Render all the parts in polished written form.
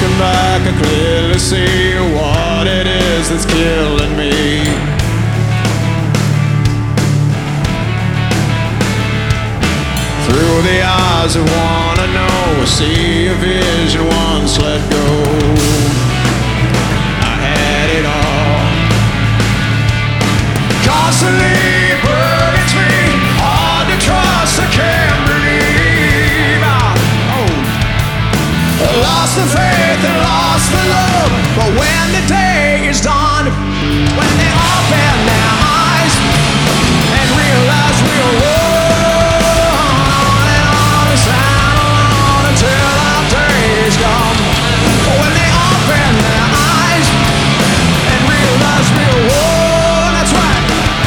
looking back, I clearly see what it is that's killing me. Through the eyes of one I know, I see a vision once let go. I had it all. Constantly burdens me, hard to trust, I can't believe. I lost the faith and lost the love, but when the day is done, when they open their eyes and realize we're one and all is alone until our day is gone. When they open their eyes and realize we're one, that's right.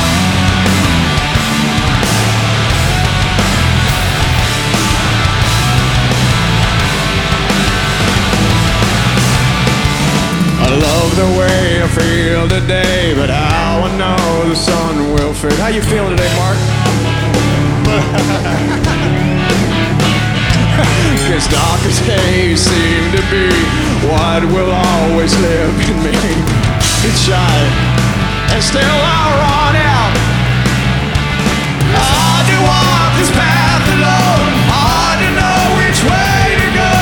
I love the way I feel today, but how I know the sun will fade. How you feeling today, Mark? Cause dark as days seem to be what will always live in me. It's shy, and still I'll run out. Hard to walk this path alone, hard to know which way to go.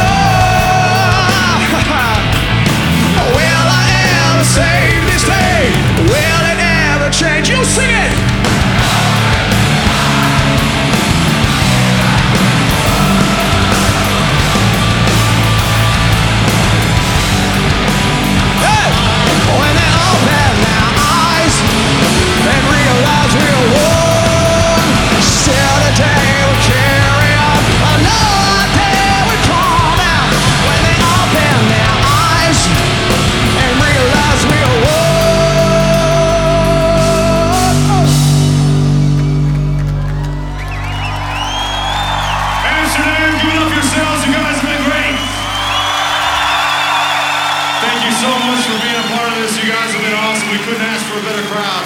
Will I ever save this day? Will it ever change? You sing it! Hey! When they open their eyes and realize we're one, still today we'll carry on. Another day we come out. When they open their eyes and realize we're one. Amsterdam, give it up yourselves. You guys have been great. Thank you so much for being a part of this. You guys have been awesome. We couldn't ask for a better crowd.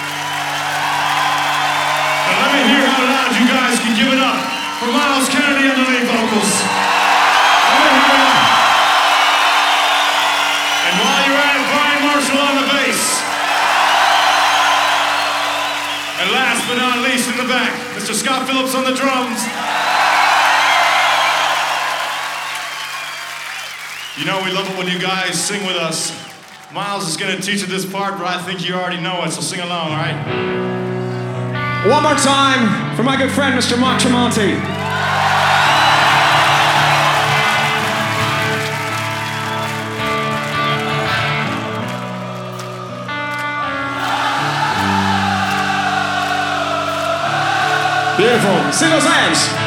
Now let me hear how loud you guys can give it up for Miles Kennedy on the lead vocals. Let me hear it. And while you're at it, Brian Marshall on the bass. And last but not least in the back, Mr. Scott Phillips on the drums. You know, we love it when you guys sing with us. Miles is gonna teach you this part, but I think you already know it, so sing along, all right? One more time for my good friend, Mr. Mark Tremonti. Beautiful. See those hands.